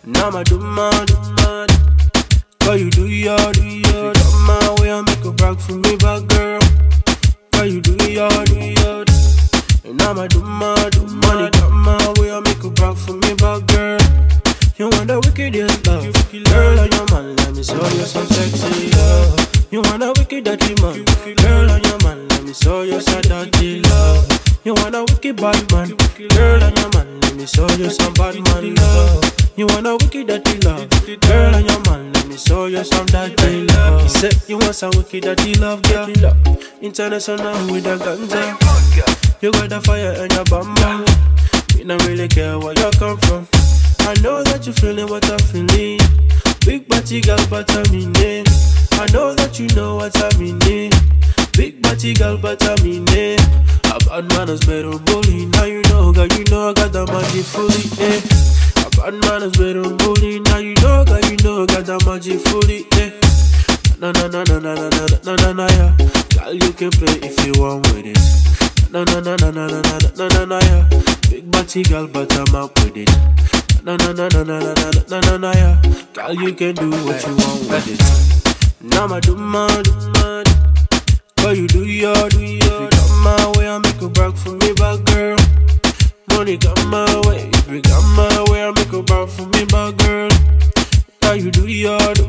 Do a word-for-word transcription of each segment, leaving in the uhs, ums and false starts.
Now I do my, do my. Girl, you do your, do your. Come my way, I make a brag for me, bad girl. Girl, you do your, do your. And now I do my, do money. Come my way, I make a brag for me, bad girl. You want the wickedest love, girl on your man, let me show you some sexy love. You want a wicked dirty man, girl on your man, let me show you some dirty love. You want a wicked bad man, girl on your man, let me show you some bad man love. You want a wicked dirty love, girl on your man, let me show you some dirty love. He said you want some wicked dirty love, girl. International with a ganja. You got the fire in your bum, man. We don't really care where you come from. I know that you're feeling what I'm feeling. Big body girl, but I'm in it. I know that you know what I mean. Big body girl, but I'm in it. A bad man is better bully. Now you know, girl, you know I got the magic fully. Eh. A bad man is better bully. Now you know, girl, you know I got the magic fully. Eh. Na na na na na na na na na na yeah. Girl, you can play if you want with it. Na na na na na na na na na na yeah. Big body girl, but I'm up with it. Na na na na na na na na na na yeah. Girl, you can do what you want with it. Now I do my, do my. Girl, you do your, do your. If you come my way, I make a brag for me, bad girl. Money come my way. If you come my way, I make a brag for me, bad girl. Girl, you do your, do.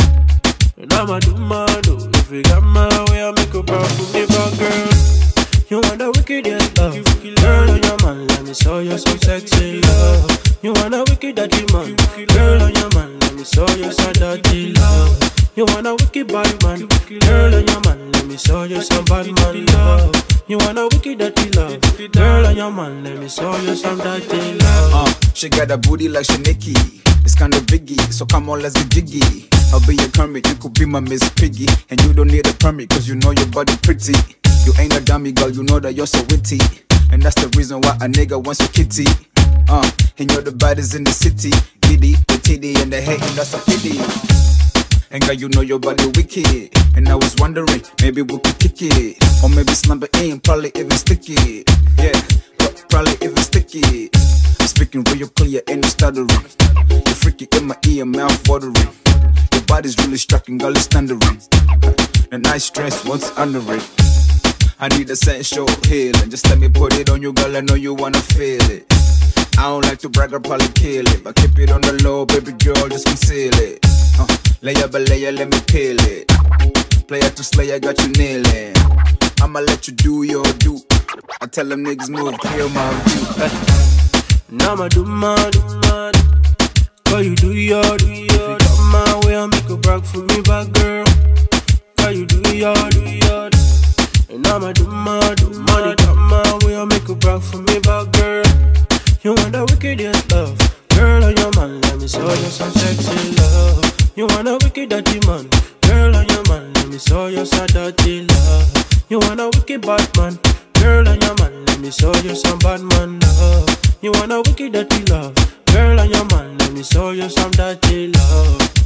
And I'ma do my, do. If you come my way, I make a brag for me, bad girl. You want the wickedest love, girl on your man, let me show you some sexy love. You want a wicked dirty man, girl on your man, let me show you some dirty love. You want a wicked bad man, girl on your man, let me show you some bad man love. You want a wicked dirty love, girl on your man, let me show you some dirty love. Uh, she got a booty like Shaniki, it's kinda biggie, so come on let's get jiggy. I'll be your kermit, you could be my Miss Piggy, and you don't need a permit cause you know your body pretty. You ain't a dummy girl, you know that you're so witty, and that's the reason why a nigga wants your kitty. Uh, and you're the baddest in the city. Giddy, the titty, and the hating, that's a pity. And girl, you know your body wicked, and I was wondering, maybe we could kick it, or maybe slump it in, probably even stick it. Yeah, but probably even stick it. Speaking real clear, ain't no stuttering. You're freaky in my ear, mouth watering. Your body's really striking, girl, it's thundering. The nice dress, what's under it? I need a sensual healing. Just let me put it on you, girl, I know you wanna feel it. I don't like to brag or probably kill it, but keep it on the low, baby girl, just conceal it. uh, Layer by layer, let me peel it. Player to slayer, got you kneeling. I'ma let you do your do. I tell them niggas move, clear my view. Now I'ma do my, do my. Girl, you do your, do your. If you come my way, I make a brag for me, bad girl. Girl, you do your, do your. And I'ma do my, do money come my way, I make a brag for me, bad girl. You want the wickedest love, girl on your man, let me show you some sexy love. You want a wicked dirty man, girl on your man, let me show you some dirty love. You want a wicked bad man, girl on your man, let me show you some bad man love. You want a wicked dirty love, girl on your man, let me show you some dirty love.